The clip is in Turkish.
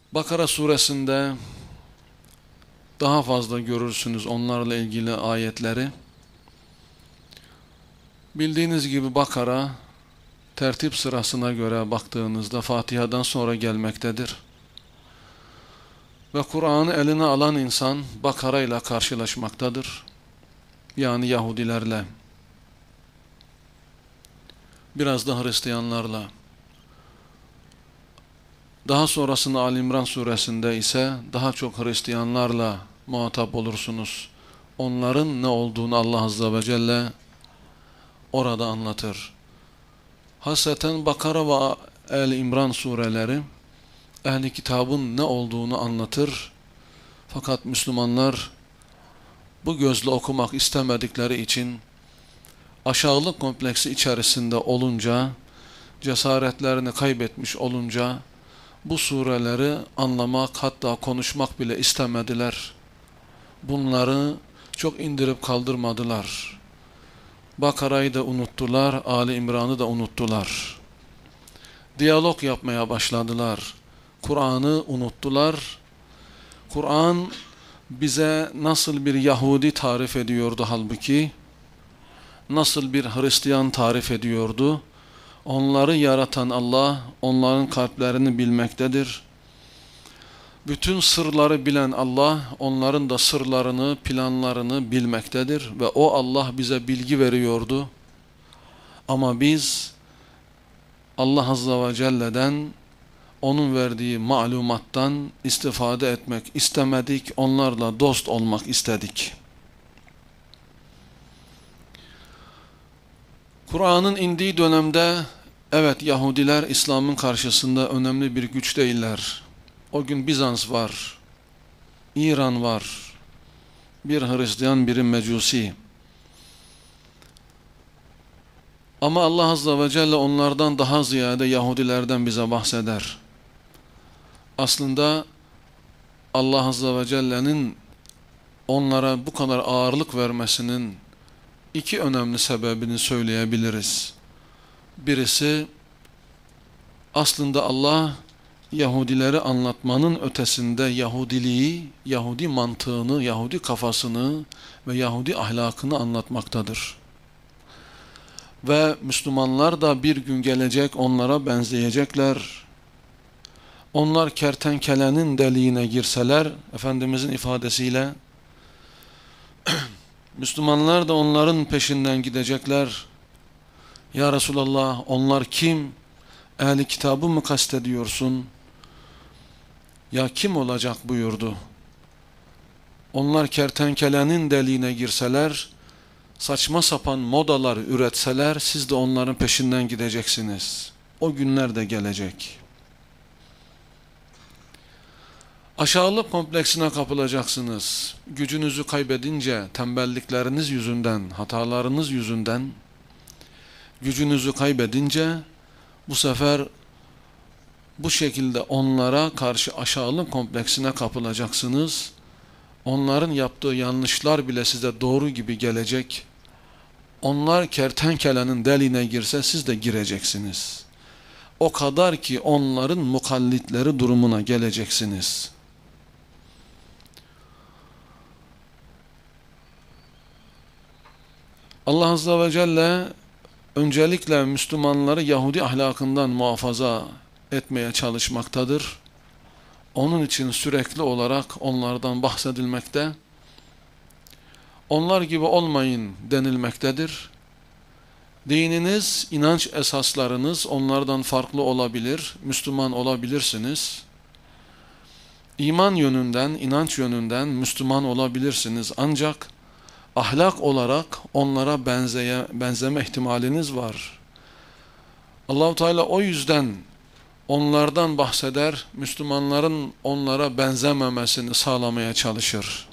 Bakara suresinde daha fazla görürsünüz onlarla ilgili ayetleri. Bildiğiniz gibi Bakara tertip sırasına göre baktığınızda Fatiha'dan sonra gelmektedir. Ve Kur'an'ı eline alan insan Bakara ile karşılaşmaktadır. Yani Yahudilerle, biraz da Hristiyanlarla. Daha sonrasında Ali İmran suresinde ise daha çok Hristiyanlarla muhatap olursunuz. Onların ne olduğunu Allah Azze ve Celle orada anlatır. Hasreten Bakara ve Ali İmran sureleri ehli kitabın ne olduğunu anlatır. Fakat Müslümanlar bu gözle okumak istemedikleri için aşağılık kompleksi içerisinde olunca, cesaretlerini kaybetmiş olunca bu sureleri anlamak hatta konuşmak bile istemediler. Bunları çok indirip kaldırmadılar. Bakara'yı da unuttular, Ali İmran'ı da unuttular. Diyalog yapmaya başladılar. Kur'an'ı unuttular. Kur'an bize nasıl bir Yahudi tarif ediyordu halbuki, nasıl bir Hristiyan tarif ediyordu. Onları yaratan Allah, onların kalplerini bilmektedir. Bütün sırları bilen Allah, onların da sırlarını, planlarını bilmektedir. Ve o Allah bize bilgi veriyordu. Ama biz Allah Azze ve Celle'den, onun verdiği malumattan istifade etmek istemedik, onlarla dost olmak istedik. Kur'an'ın indiği dönemde, evet Yahudiler İslam'ın karşısında önemli bir güç değiller. O gün Bizans var, İran var, bir Hristiyan, biri Mecusi. Ama Allah Azze ve Celle onlardan daha ziyade Yahudilerden bize bahseder. Aslında Allah Azze ve Celle'nin onlara bu kadar ağırlık vermesinin iki önemli sebebini söyleyebiliriz. Birisi, aslında Allah Yahudileri anlatmanın ötesinde Yahudiliği, Yahudi mantığını, Yahudi kafasını ve Yahudi ahlakını anlatmaktadır. Ve Müslümanlar da bir gün gelecek, onlara benzeyecekler. Onlar kertenkelenin deliğine girseler, Efendimizin ifadesiyle, Müslümanlar da onların peşinden gidecekler. Ya Resulallah, onlar kim? Ehli kitabı mı kastediyorsun? Ya kim olacak buyurdu. Onlar kertenkelenin deliğine girseler, saçma sapan modalar üretseler, siz de onların peşinden gideceksiniz. O günler de gelecek. Aşağılık kompleksine kapılacaksınız. Gücünüzü kaybedince, tembellikleriniz yüzünden, hatalarınız yüzünden, gücünüzü kaybedince, bu sefer bu şekilde onlara karşı aşağılık kompleksine kapılacaksınız. Onların yaptığı yanlışlar bile size doğru gibi gelecek. Onlar kertenkelenin deliğine girse siz de gireceksiniz. O kadar ki onların mukallitleri durumuna geleceksiniz. Allah Azze ve Celle öncelikle Müslümanları Yahudi ahlakından muhafaza etmeye çalışmaktadır. Onun için sürekli olarak onlardan bahsedilmekte. Onlar gibi olmayın denilmektedir. Dininiz, inanç esaslarınız onlardan farklı olabilir. Müslüman olabilirsiniz. İman yönünden, inanç yönünden Müslüman olabilirsiniz. Ancak ahlak olarak onlara benzeme ihtimaliniz var. Allah-u Teala o yüzden onlardan bahseder, Müslümanların onlara benzememesini sağlamaya çalışır.